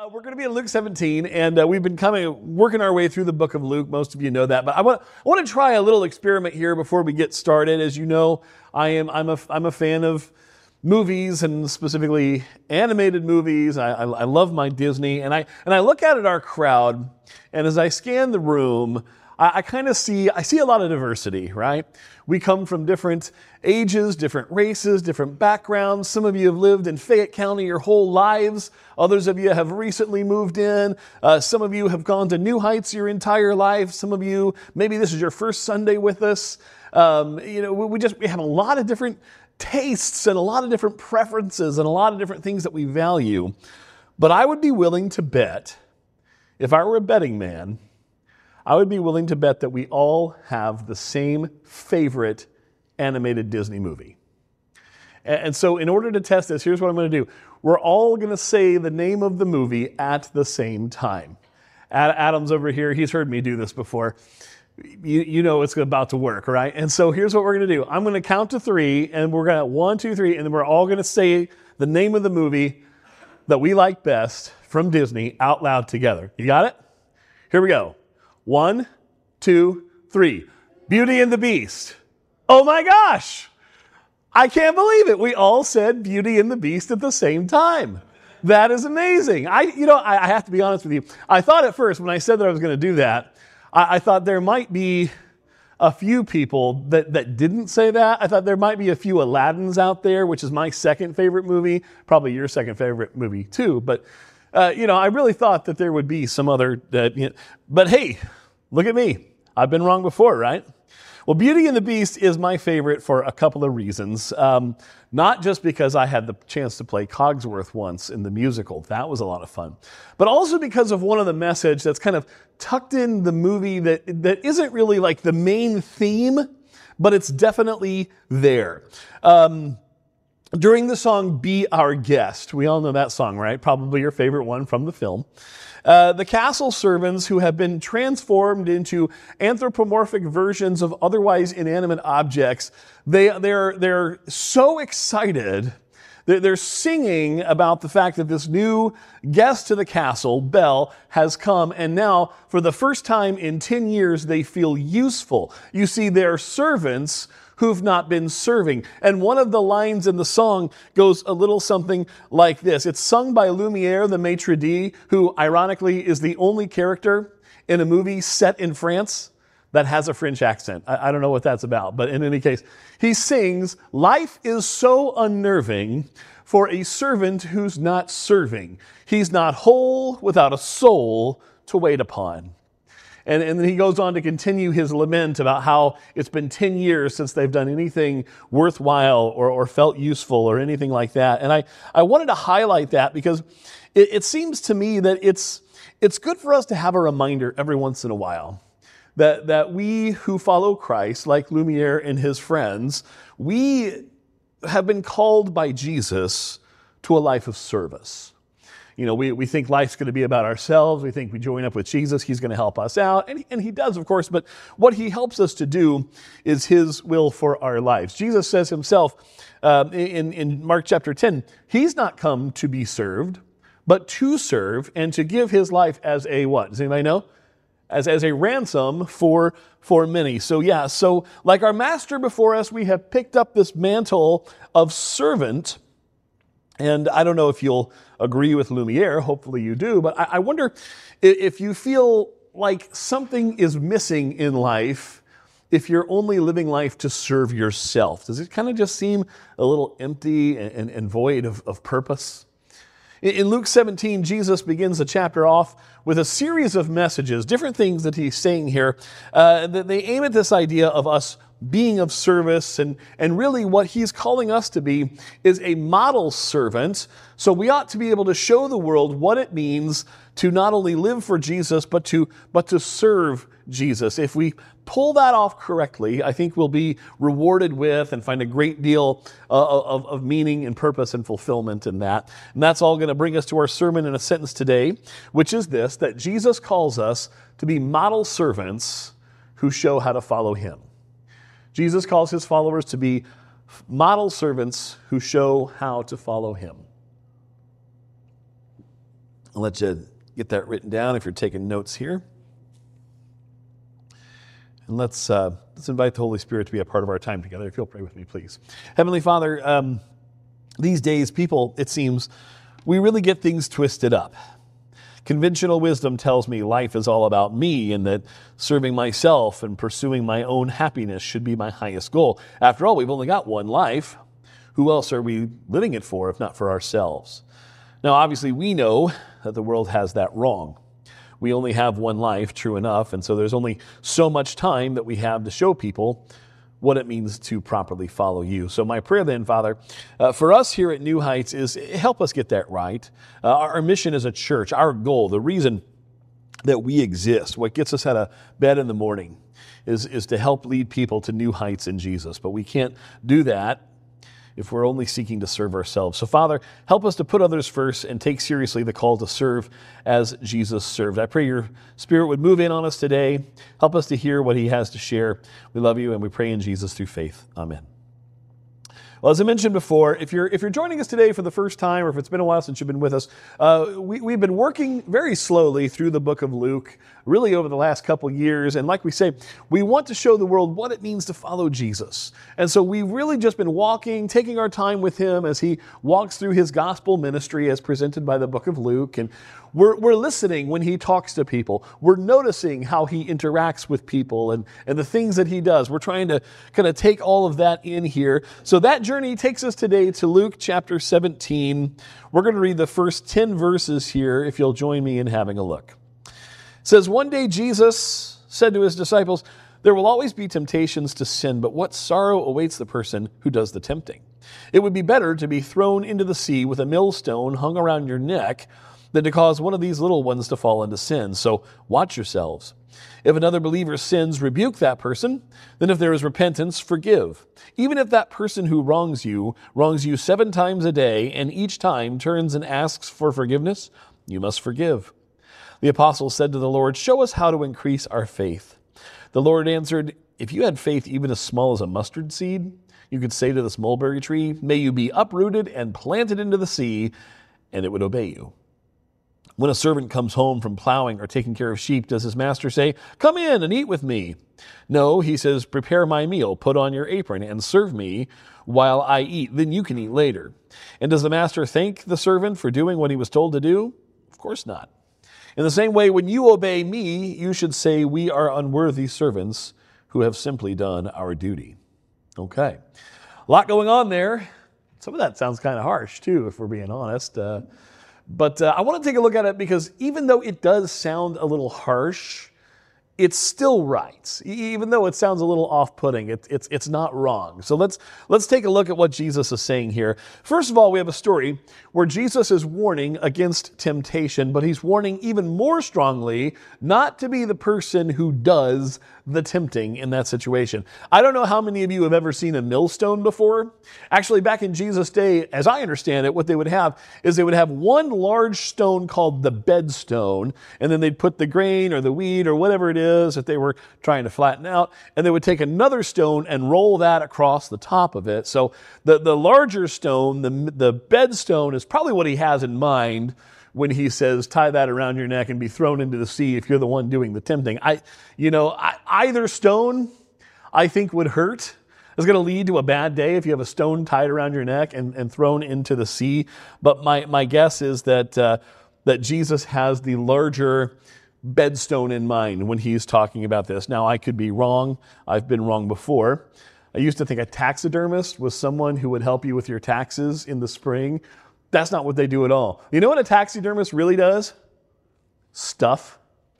We're going to be in Luke 17, and we've been kind of working our way through the book of Luke. Most of you know that, but I want to try a little experiment here before we get started. As you know, I'm a fan of movies, and specifically animated movies. I love my Disney, and I look out at our crowd, and as I scan the room, I see a lot of diversity, right? We come from different ages, different races, different backgrounds. Some of you have lived in Fayette County your whole lives. Others of you have recently moved in. Some of you have gone to New Heights your entire life. Some of you, maybe this is your first Sunday with us. We have a lot of different tastes and a lot of different preferences and a lot of different things that we value. But I would be willing to bet, if I were a betting man, I would be willing to bet that we all have the same favorite animated Disney movie. And so in order to test this, here's what I'm going to do. We're all going to say the name of the movie at the same time. Adam's over here. He's heard me do this before. You know it's about to work, right? And so here's what we're going to do. I'm going to count to 3, and we're going to 1, 2, 3, and then we're all going to say the name of the movie that we like best from Disney out loud together. You got it? Here we go. 1, 2, 3. Beauty and the Beast. Oh my gosh! I can't believe it. We all said Beauty and the Beast at the same time. That is amazing. I have to be honest with you. I thought at first when I said that I was going to do that, I thought there might be a few people that didn't say that. I thought there might be a few Aladdins out there, which is my second favorite movie, probably your second favorite movie too. But I really thought that there would be some other. But hey, look at me. I've been wrong before, right? Well, Beauty and the Beast is my favorite for a couple of reasons. Not just because I had the chance to play Cogsworth once in the musical. That was a lot of fun. But also because of one of the message that's kind of tucked in the movie that isn't really like the main theme, but it's definitely there. During the song Be Our Guest, we all know that song, right? Probably your favorite one from the film. The castle servants who have been transformed into anthropomorphic versions of otherwise inanimate objects, they're so excited. They're singing about the fact that this new guest to the castle, Belle, has come, and now, for the first time in 10 years, they feel useful. You see, they're servants who've not been serving. And one of the lines in the song goes a little something like this. It's sung by Lumiere, the maitre d', who ironically is the only character in a movie set in France that has a French accent. I don't know what that's about, but in any case, he sings, "Life is so unnerving for a servant who's not serving. He's not whole without a soul to wait upon." And then he goes on to continue his lament about how it's been 10 years since they've done anything worthwhile or felt useful or anything like that. And I wanted to highlight that because it seems to me that it's good for us to have a reminder every once in a while that we who follow Christ, like Lumiere and his friends, we have been called by Jesus to a life of service. We think life's going to be about ourselves. We think we join up with Jesus. He's going to help us out. And he does, of course. But what he helps us to do is his will for our lives. Jesus says himself in Mark chapter 10, he's not come to be served, but to serve and to give his life as a what? Does anybody know? As a ransom for many. So like our master before us, we have picked up this mantle of servant. And I don't know if you'll agree with Lumiere, hopefully you do, but I wonder if you feel like something is missing in life if you're only living life to serve yourself. Does it kind of just seem a little empty and void of purpose? In Luke 17, Jesus begins the chapter off with a series of messages, different things that he's saying here, that they aim at this idea of us being of service, and really what he's calling us to be is a model servant. So we ought to be able to show the world what it means to not only live for Jesus, but to serve Jesus. If we pull that off correctly, I think we'll be rewarded with and find a great deal of meaning and purpose and fulfillment in that. And that's all going to bring us to our sermon in a sentence today, which is this, that Jesus calls us to be model servants who show how to follow him. Jesus calls his followers to be model servants who show how to follow him. I'll let you get that written down if you're taking notes here. And let's invite the Holy Spirit to be a part of our time together. If you'll pray with me, please. Heavenly Father, these days, people, it seems, we really get things twisted up. Conventional wisdom tells me life is all about me and that serving myself and pursuing my own happiness should be my highest goal. After all, we've only got one life. Who else are we living it for if not for ourselves? Now, obviously, we know that the world has that wrong. We only have one life, true enough, and so there's only so much time that we have to show people what it means to properly follow you. So my prayer then, Father, for us here at New Heights is help us get that right. Our mission as a church, our goal, the reason that we exist, what gets us out of bed in the morning is to help lead people to new heights in Jesus. But we can't do that if we're only seeking to serve ourselves. So Father, help us to put others first and take seriously the call to serve as Jesus served. I pray your Spirit would move in on us today. Help us to hear what he has to share. We love you and we pray in Jesus through faith. Amen. Well, as I mentioned before, if you're joining us today for the first time, or if it's been a while since you've been with us, we've been working very slowly through the book of Luke, really over the last couple years. And like we say, we want to show the world what it means to follow Jesus. And so we've really just been walking, taking our time with him as he walks through his gospel ministry as presented by the book of Luke. And we're listening when he talks to people. We're noticing how he interacts with people and the things that he does. We're trying to kind of take all of that in here. So that journey takes us today to Luke chapter 17. We're going to read the first 10 verses here, if you'll join me in having a look. It says, "One day Jesus said to his disciples, 'There will always be temptations to sin, but what sorrow awaits the person who does the tempting? It would be better to be thrown into the sea with a millstone hung around your neck than to cause one of these little ones to fall into sin. So watch yourselves. If another believer sins, rebuke that person. Then if there is repentance, forgive. Even if that person who wrongs you 7 times a day, and each time turns and asks for forgiveness, you must forgive.' The apostles said to the Lord, 'Show us how to increase our faith.' The Lord answered, 'If you had faith even as small as a mustard seed, you could say to this mulberry tree, may you be uprooted and planted into the sea, and it would obey you. When a servant comes home from plowing or taking care of sheep, does his master say, 'Come in and eat with me'? No, he says, 'Prepare my meal, put on your apron, and serve me while I eat. Then you can eat later.' And does the master thank the servant for doing what he was told to do? Of course not. In the same way, when you obey me, you should say, 'We are unworthy servants who have simply done our duty.'" Okay. A lot going on there. Some of that sounds kind of harsh, too, if we're being honest. But I want to take a look at it because even though it does sound a little harsh, it's still right. Even though it sounds a little off-putting, it's not wrong. So let's take a look at what Jesus is saying here. First of all, we have a story where Jesus is warning against temptation, but he's warning even more strongly not to be the person who does the tempting in that situation. I don't know how many of you have ever seen a millstone before. Actually, back in Jesus' day, as I understand it, what they would have is they would have one large stone called the bedstone, and then they'd put the grain or the wheat or whatever it is that they were trying to flatten out, and they would take another stone and roll that across the top of it. So the larger stone, the bedstone, is probably what he has in mind when he says, tie that around your neck and be thrown into the sea if you're the one doing the tempting. Either stone, I think, would hurt. It's going to lead to a bad day if you have a stone tied around your neck and thrown into the sea. But my guess is that Jesus has the larger bedstone in mind when he's talking about this. Now, I could be wrong. I've been wrong before. I used to think a taxidermist was someone who would help you with your taxes in the spring. That's not what they do at all. You know what a taxidermist really does? Stuff.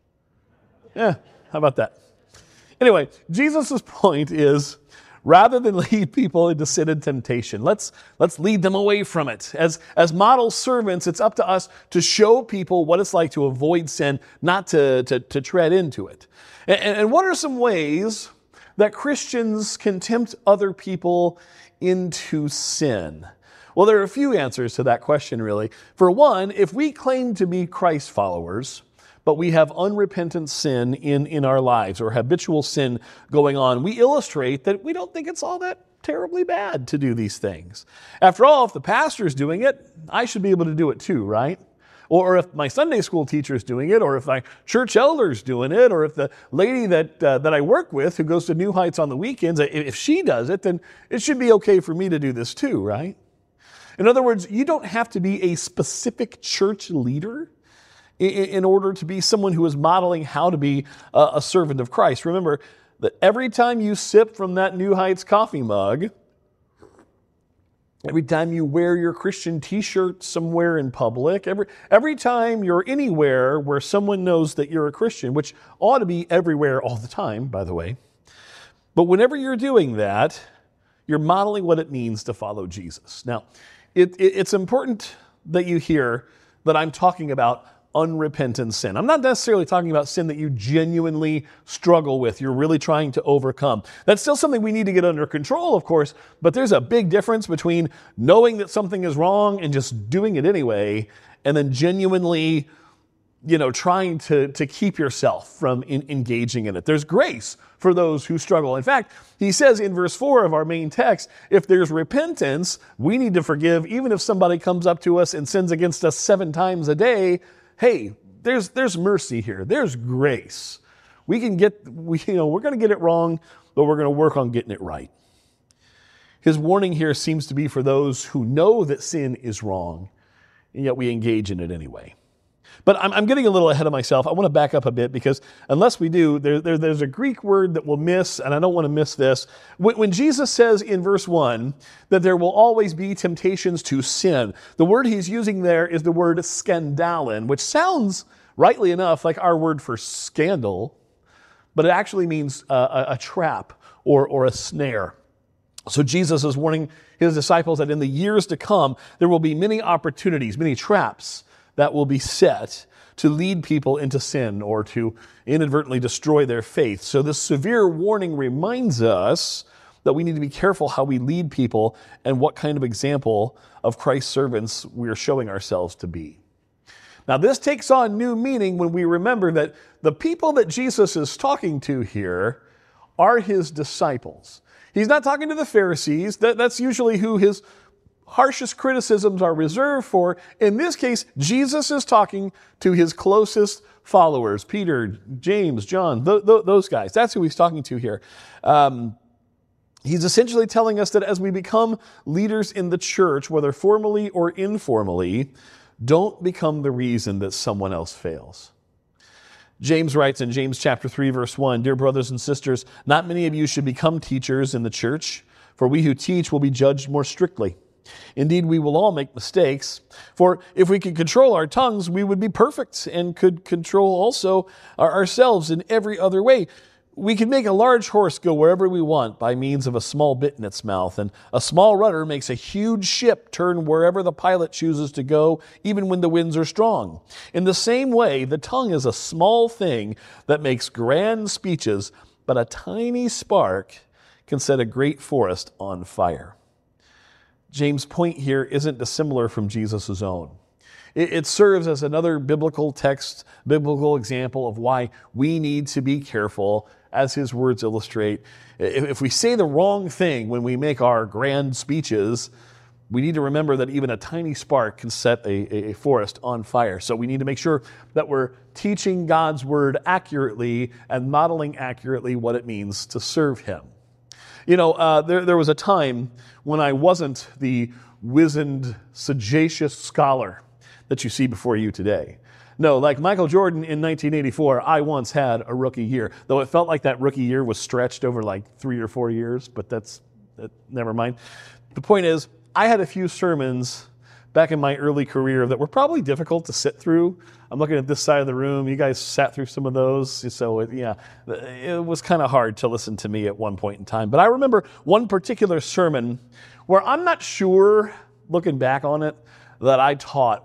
Yeah, how about that? Anyway, Jesus' point is, rather than lead people into sin and temptation, let's lead them away from it. As model servants, it's up to us to show people what it's like to avoid sin, not to tread into it. And what are some ways that Christians can tempt other people into sin? Well, there are a few answers to that question, really. For one, if we claim to be Christ followers, but we have unrepentant sin in our lives or habitual sin going on, we illustrate that we don't think it's all that terribly bad to do these things. After all, if the pastor's doing it, I should be able to do it too, right? Or if my Sunday school teacher is doing it, or if my church elder's doing it, or if the lady that I work with who goes to New Heights on the weekends, if she does it, then it should be okay for me to do this too, right? In other words, you don't have to be a specific church leader in order to be someone who is modeling how to be a servant of Christ. Remember that every time you sip from that New Heights coffee mug, every time you wear your Christian t-shirt somewhere in public, every time you're anywhere where someone knows that you're a Christian, which ought to be everywhere all the time, by the way. But whenever you're doing that, you're modeling what it means to follow Jesus. Now, it's important that you hear that I'm talking about unrepentant sin. I'm not necessarily talking about sin that you genuinely struggle with, you're really trying to overcome. That's still something we need to get under control, of course, but there's a big difference between knowing that something is wrong and just doing it anyway, and then genuinely, trying to keep yourself from engaging in it. There's grace for those who struggle. In fact, he says in verse 4 of our main text, if there's repentance, we need to forgive even if somebody comes up to us and sins against us 7 times a day. Hey, there's mercy here. There's grace. We're going to get it wrong, but we're going to work on getting it right. His warning here seems to be for those who know that sin is wrong, and yet we engage in it anyway. But I'm getting a little ahead of myself. I want to back up a bit because unless we do, there's a Greek word that we'll miss, and I don't want to miss this. When Jesus says in verse 1 that there will always be temptations to sin, the word he's using there is the word skandalon, which sounds, rightly enough, like our word for scandal, but it actually means a trap or a snare. So Jesus is warning his disciples that in the years to come, there will be many opportunities, many traps that will be set to lead people into sin or to inadvertently destroy their faith. So this severe warning reminds us that we need to be careful how we lead people and what kind of example of Christ's servants we are showing ourselves to be. Now, this takes on new meaning when we remember that the people that Jesus is talking to here are his disciples. He's not talking to the Pharisees. That's usually who his harshest criticisms are reserved for. In this case, Jesus is talking to his closest followers, Peter, James, John, those guys. That's who he's talking to here. He's essentially telling us that as we become leaders in the church, whether formally or informally, don't become the reason that someone else fails. James writes in James chapter 3, verse 1, "Dear brothers and sisters, not many of you should become teachers in the church, for we who teach will be judged more strictly. Indeed, we will all make mistakes. For if we could control our tongues, we would be perfect and could control also ourselves in every other way. We can make a large horse go wherever we want by means of a small bit in its mouth, and a small rudder makes a huge ship turn wherever the pilot chooses to go, even when the winds are strong. In the same way, the tongue is a small thing that makes grand speeches, but a tiny spark can set a great forest on fire." James' point here isn't dissimilar from Jesus' own. It serves as another biblical text, biblical example of why we need to be careful, as his words illustrate. If we say the wrong thing when we make our grand speeches, we need to remember that even a tiny spark can set a forest on fire. So we need to make sure that we're teaching God's word accurately and modeling accurately what it means to serve him. There was a time when I wasn't the wizened, sagacious scholar that you see before you today. No, like Michael Jordan in 1984, I once had a rookie year, though it felt like that rookie year was stretched over like 3 or 4 years, but never mind. The point is, I had a few sermons back in my early career that were probably difficult to sit through. I'm looking at this side of the room. You guys sat through some of those. So it was kind of hard to listen to me at one point in time. But I remember one particular sermon where I'm not sure, looking back on it, that I taught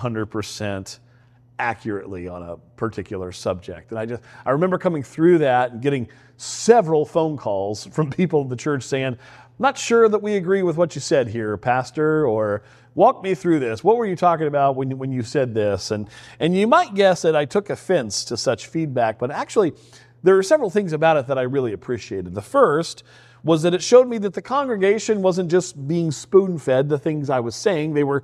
100% accurately on a particular subject. And I remember coming through that and getting several phone calls from people in the church saying, "Not sure that we agree with what you said here, Pastor," or "Walk me through this. What were you talking about when you said this?" And you might guess that I took offense to such feedback, but actually there are several things about it that I really appreciated. The first was that it showed me that the congregation wasn't just being spoon-fed the things I was saying. They were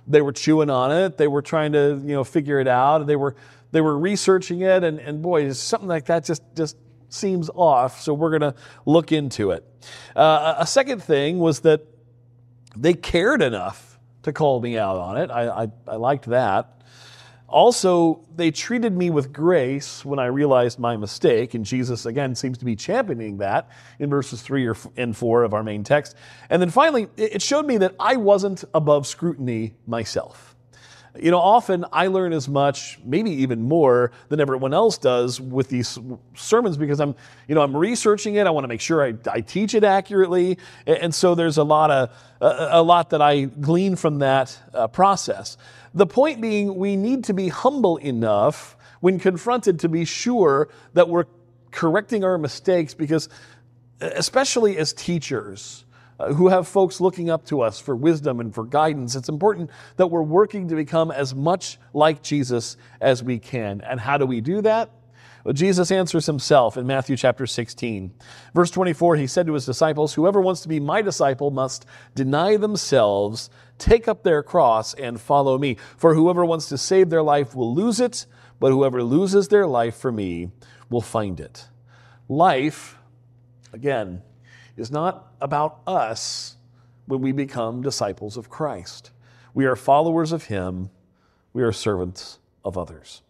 They were chewing on it. They were trying to, figure it out. They were researching it, and boy, something like that just seems off. So we're going to look into it. A second thing was that they cared enough to call me out on it. I liked that. Also, they treated me with grace when I realized my mistake, and Jesus, again, seems to be championing that in verses 3 and 4 of our main text. And then finally, it showed me that I wasn't above scrutiny myself. Often I learn as much, maybe even more, than everyone else does with these sermons because I'm researching it. I want to make sure I teach it accurately, and so there's a lot that I glean from that process. The point being, we need to be humble enough when confronted to be sure that we're correcting our mistakes, because especially as teachers who have folks looking up to us for wisdom and for guidance, it's important that we're working to become as much like Jesus as we can. And how do we do that? Well, Jesus answers himself in Matthew chapter 16. Verse 24, he said to his disciples, "Whoever wants to be my disciple must deny themselves, take up their cross, and follow me. For whoever wants to save their life will lose it, but whoever loses their life for me will find it." Life, again, is not about us when we become disciples of Christ. We are followers of him. We are servants of others.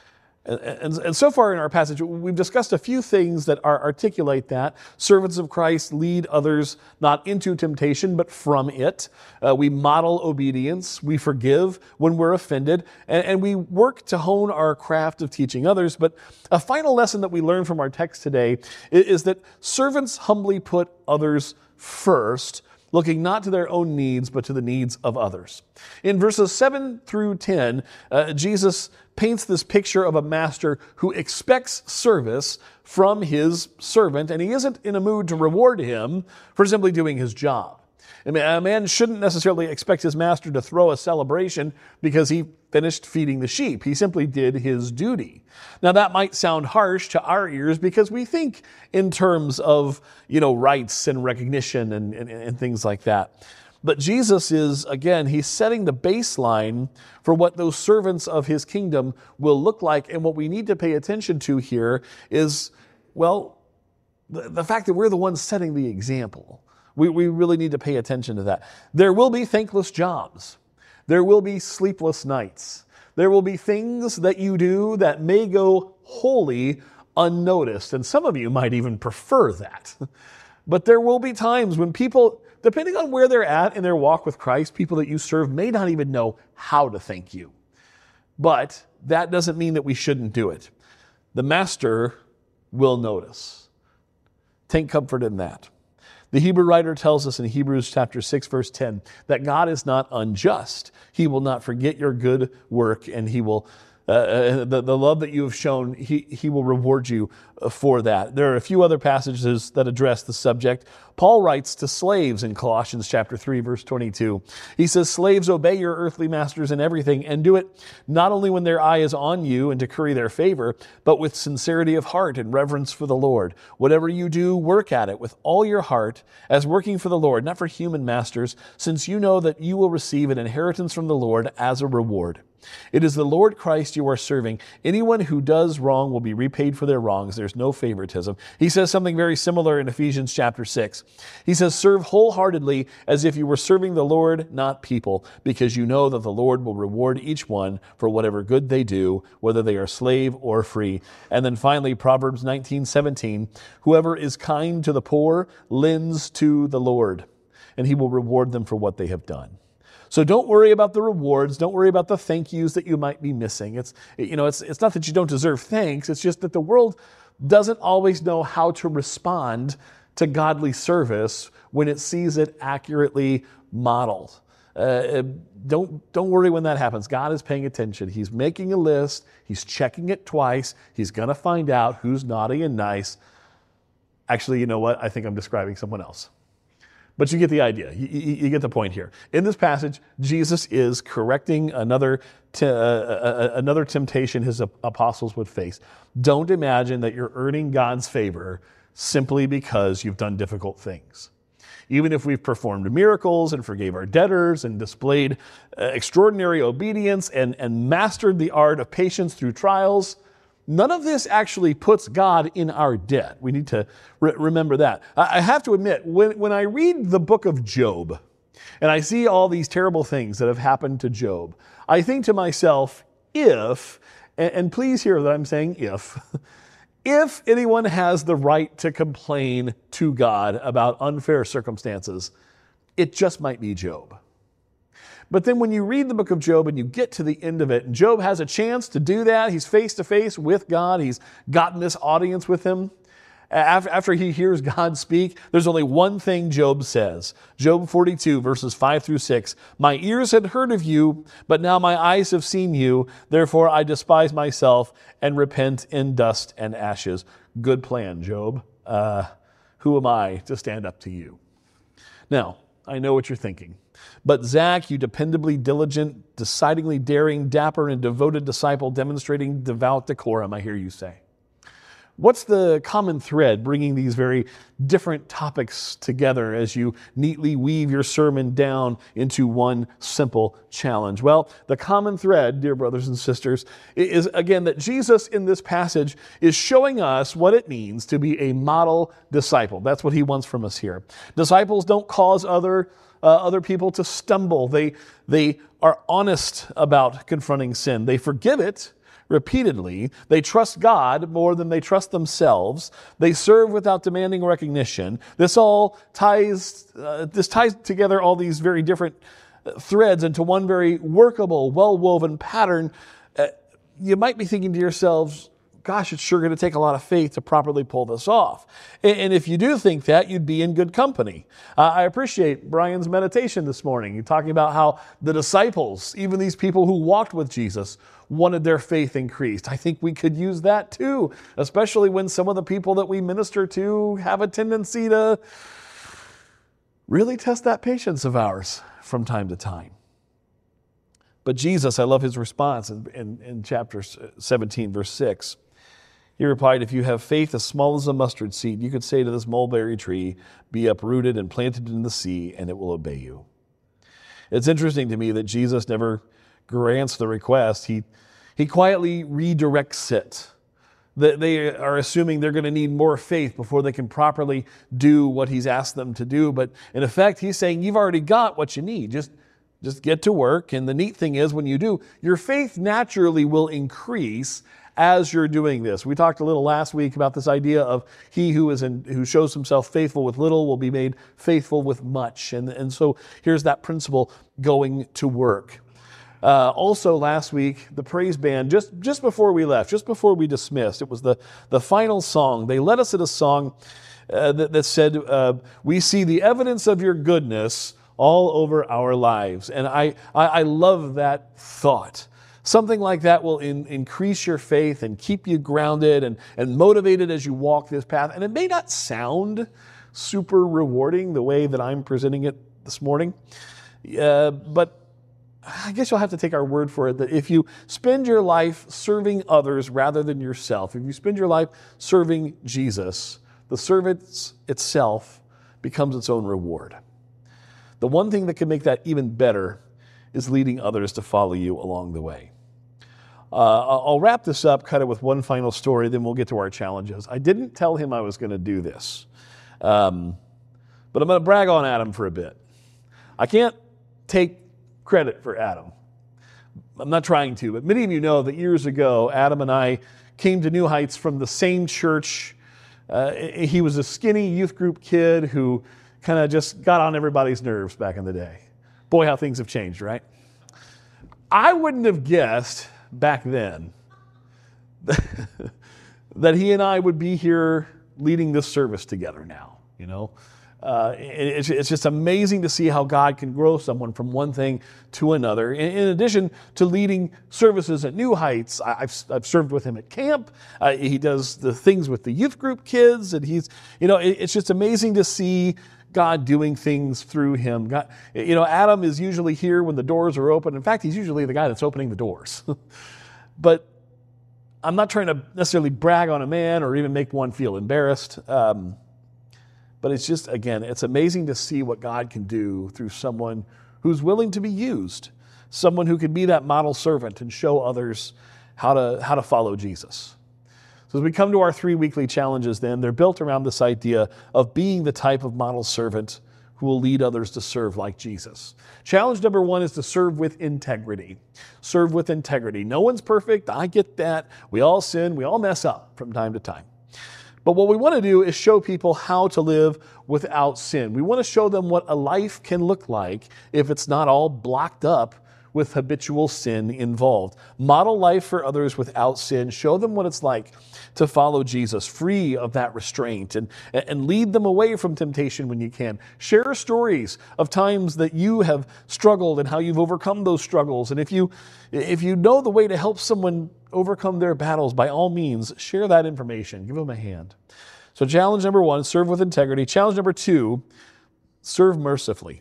And so far in our passage, we've discussed a few things that articulate that. Servants of Christ lead others not into temptation, but from it. We model obedience. We forgive when we're offended. And we work to hone our craft of teaching others. But a final lesson that we learn from our text today is that servants humbly put others first, looking not to their own needs, but to the needs of others. In verses 7 through 10, Jesus paints this picture of a master who expects service from his servant, and he isn't in a mood to reward him for simply doing his job. I mean, a man shouldn't necessarily expect his master to throw a celebration because he finished feeding the sheep. He simply did his duty. Now, that might sound harsh to our ears because we think in terms of, rights and recognition and things like that. But Jesus is, again, he's setting the baseline for what those servants of his kingdom will look like. And what we need to pay attention to here is, the fact that we're the ones setting the example. We really need to pay attention to that. There will be thankless jobs. There will be sleepless nights. There will be things that you do that may go wholly unnoticed. And some of you might even prefer that. But there will be times when people, depending on where they're at in their walk with Christ, people that you serve may not even know how to thank you. But that doesn't mean that we shouldn't do it. The master will notice. Take comfort in that. The Hebrew writer tells us in Hebrews chapter 6, verse 10, that God is not unjust. He will not forget your good work, and he will the love that you have shown, he will reward you for that. There are a few other passages that address the subject. Paul writes to slaves in Colossians chapter 3, verse 22. He says, "Slaves, obey your earthly masters in everything, and do it not only when their eye is on you and to curry their favor, but with sincerity of heart and reverence for the Lord. Whatever you do, work at it with all your heart, as working for the Lord, not for human masters, since you know that you will receive an inheritance from the Lord as a reward. It is the Lord Christ you are serving. Anyone who does wrong will be repaid for their wrongs. There's no favoritism." He says something very similar in Ephesians chapter 6. He says, "Serve wholeheartedly as if you were serving the Lord, not people, because you know that the Lord will reward each one for whatever good they do, whether they are slave or free." And then finally, Proverbs 19:17, "Whoever is kind to the poor lends to the Lord, and he will reward them for what they have done." So don't worry about the rewards. Don't worry about the thank yous that you might be missing. It's not that you don't deserve thanks. It's just that the world doesn't always know how to respond to godly service when it sees it accurately modeled. Don't worry when that happens. God is paying attention. He's making a list. He's checking it twice. He's going to find out who's naughty and nice. Actually, you know what? I think I'm describing someone else. But you get the idea. You get the point here. In this passage, Jesus is correcting another temptation his apostles would face. Don't imagine that you're earning God's favor simply because you've done difficult things. Even if we've performed miracles and forgave our debtors and displayed extraordinary obedience and mastered the art of patience through trials, none of this actually puts God in our debt. We need to remember that. I have to admit, when I read the book of Job and I see all these terrible things that have happened to Job, I think to myself, if, and please hear that I'm saying if anyone has the right to complain to God about unfair circumstances, it just might be Job. But then when you read the book of Job and you get to the end of it, and Job has a chance to do that, he's face to face with God, he's gotten this audience with him. After he hears God speak, there's only one thing Job says. Job 42, verses 5 through 6. My ears had heard of you, but now my eyes have seen you. Therefore I despise myself and repent in dust and ashes. Good plan, Job. Who am I to stand up to you? Now, I know what you're thinking. But Zach, you dependably diligent, decidedly daring, dapper, and devoted disciple demonstrating devout decorum, I hear you say. What's the common thread bringing these very different topics together as you neatly weave your sermon down into one simple challenge? Well, the common thread, dear brothers and sisters, is again that Jesus in this passage is showing us what it means to be a model disciple. That's what he wants from us here. Disciples don't cause other people to stumble. They are honest about confronting sin. They forgive it repeatedly. They trust God more than they trust themselves. They serve without demanding recognition. This ties together all these very different threads into one very workable, well-woven pattern. You might be thinking to yourselves, gosh, it's sure going to take a lot of faith to properly pull this off. And if you do think that, you'd be in good company. I appreciate Brian's meditation this morning. You're talking about how the disciples, even these people who walked with Jesus, wanted their faith increased. I think we could use that too, especially when some of the people that we minister to have a tendency to really test that patience of ours from time to time. But Jesus, I love his response in chapter 17, verse 6. He replied, if you have faith as small as a mustard seed, you could say to this mulberry tree, be uprooted and planted in the sea, and it will obey you. It's interesting to me that Jesus never grants the request. He quietly redirects it. They are assuming they're going to need more faith before they can properly do what he's asked them to do. But in effect, he's saying, you've already got what you need. Just get to work. And the neat thing is, when you do, your faith naturally will increase as you're doing this. We talked a little last week about this idea of he who shows himself faithful with little will be made faithful with much. And so here's that principle going to work. Also last week, the praise band, just before we left, just before we dismissed, it was the final song. They led us in a song that said, we see the evidence of your goodness all over our lives. And I love that thought. Something like that will increase your faith and keep you grounded and motivated as you walk this path. And it may not sound super rewarding the way that I'm presenting it this morning, but I guess you'll have to take our word for it that if you spend your life serving others rather than yourself, if you spend your life serving Jesus, the service itself becomes its own reward. The one thing that can make that even better is leading others to follow you along the way. I'll wrap this up kind of with one final story, then we'll get to our challenges. I didn't tell him I was going to do this, but I'm going to brag on Adam for a bit. I can't take credit for Adam. I'm not trying to, but many of you know that years ago, Adam and I came to New Heights from the same church. He was a skinny youth group kid who kind of just got on everybody's nerves back in the day. Boy, how things have changed, right? I wouldn't have guessed back then that he and I would be here leading this service together now, you know. It's just amazing to see how God can grow someone from one thing to another. In addition to leading services at New Heights, I've served with him at camp. He does the things with the youth group kids, and it's just amazing to see God doing things through him. God, Adam is usually here when the doors are open. In fact, he's usually the guy that's opening the doors. But I'm not trying to necessarily brag on a man or even make one feel embarrassed. But it's just, again, it's amazing to see what God can do through someone who's willing to be used, someone who can be that model servant and show others how to follow Jesus. So as we come to our 3 weekly challenges then, they're built around this idea of being the type of model servant who will lead others to serve like Jesus. Challenge number 1 is to serve with integrity. Serve with integrity. No one's perfect. I get that. We all sin. We all mess up from time to time. But what we want to do is show people how to live without sin. We want to show them what a life can look like if it's not all blocked up with habitual sin involved. Model life for others without sin. Show them what it's like to follow Jesus, free of that restraint, and lead them away from temptation when you can. Share stories of times that you have struggled and how you've overcome those struggles. And if you know the way to help someone overcome their battles, by all means, share that information. Give them a hand. So challenge number 1, serve with integrity. Challenge number 2, serve mercifully.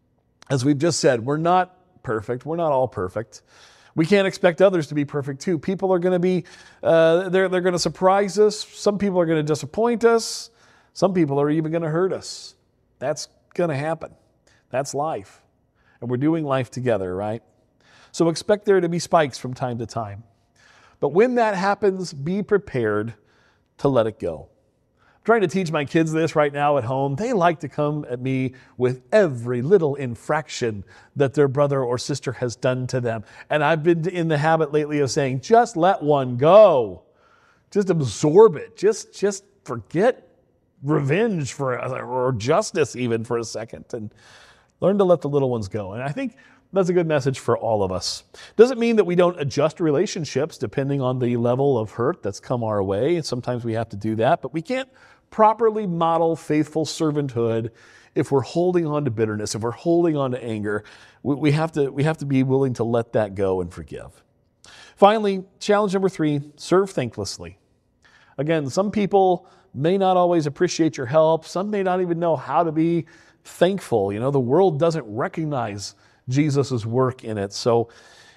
As we've just said, we're not perfect. We're not all perfect. We can't expect others to be perfect too. People are going to be, they're going to surprise us. Some people are going to disappoint us. Some people are even going to hurt us. That's going to happen. That's life. And we're doing life together, right? So expect there to be spikes from time to time. But when that happens, be prepared to let it go. Trying to teach my kids this right now at home. They like to come at me with every little infraction that their brother or sister has done to them. And I've been in the habit lately of saying, just let one go. Just absorb it. Just forget revenge or justice even for a second, and learn to let the little ones go. And I think that's a good message for all of us. Doesn't mean that we don't adjust relationships depending on the level of hurt that's come our way. And sometimes we have to do that, but we can't properly model faithful servanthood if we're holding on to bitterness, if we're holding on to anger. We have to be willing to let that go and forgive. Finally, challenge number 3, serve thanklessly. Again, some people may not always appreciate your help. Some may not even know how to be thankful. You know, the world doesn't recognize Jesus' work in it. So,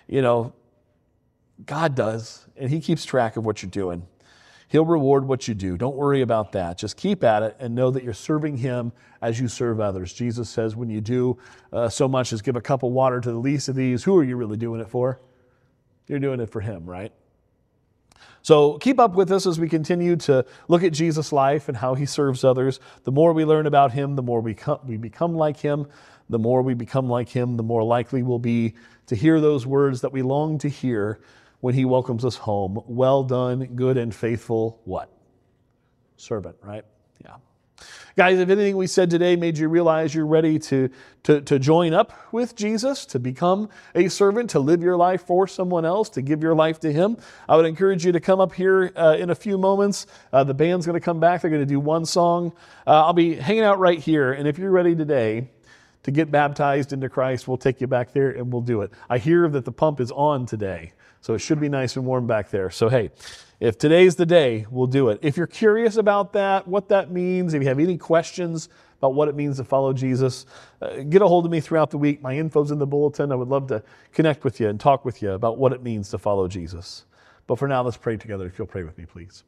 God does, and He keeps track of what you're doing. He'll reward what you do. Don't worry about that. Just keep at it and know that you're serving Him as you serve others. Jesus says when you do so much as give a cup of water to the least of these, who are you really doing it for? You're doing it for Him, right? So keep up with us as we continue to look at Jesus' life and how He serves others. The more we learn about Him, the more we become like Him. The more we become like Him, the more likely we'll be to hear those words that we long to hear when He welcomes us home. Well done, good and faithful, what? Servant, right? Yeah. Guys, if anything we said today made you realize you're ready to join up with Jesus, to become a servant, to live your life for someone else, to give your life to Him, I would encourage you to come up here in a few moments. The band's going to come back. They're going to do one song. I'll be hanging out right here. And if you're ready today to get baptized into Christ, we'll take you back there and we'll do it. I hear that the pump is on today, so it should be nice and warm back there. So hey, if today's the day, we'll do it. If you're curious about that, what that means, if you have any questions about what it means to follow Jesus, get a hold of me throughout the week. My info's in the bulletin. I would love to connect with you and talk with you about what it means to follow Jesus. But for now, let's pray together. If you'll pray with me, please.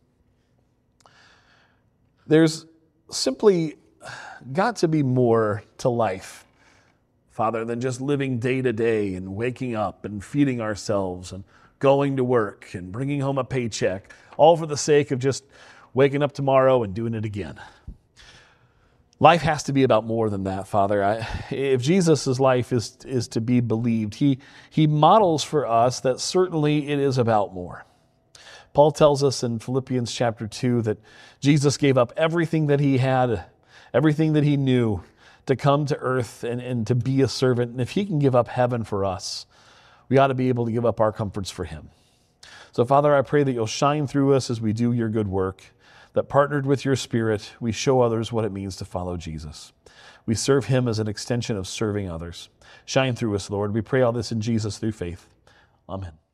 There's simply got to be more to life, Father, than just living day to day and waking up and feeding ourselves and going to work and bringing home a paycheck, all for the sake of just waking up tomorrow and doing it again. Life has to be about more than that, Father. If Jesus' life is to be believed, he models for us that certainly it is about more. Paul tells us in Philippians chapter 2 that Jesus gave up everything that He had, everything that He knew, to come to earth and to be a servant. And if He can give up heaven for us, we ought to be able to give up our comforts for Him. So, Father, I pray that You'll shine through us as we do Your good work, that partnered with Your Spirit, we show others what it means to follow Jesus. We serve Him as an extension of serving others. Shine through us, Lord. We pray all this in Jesus through faith. Amen.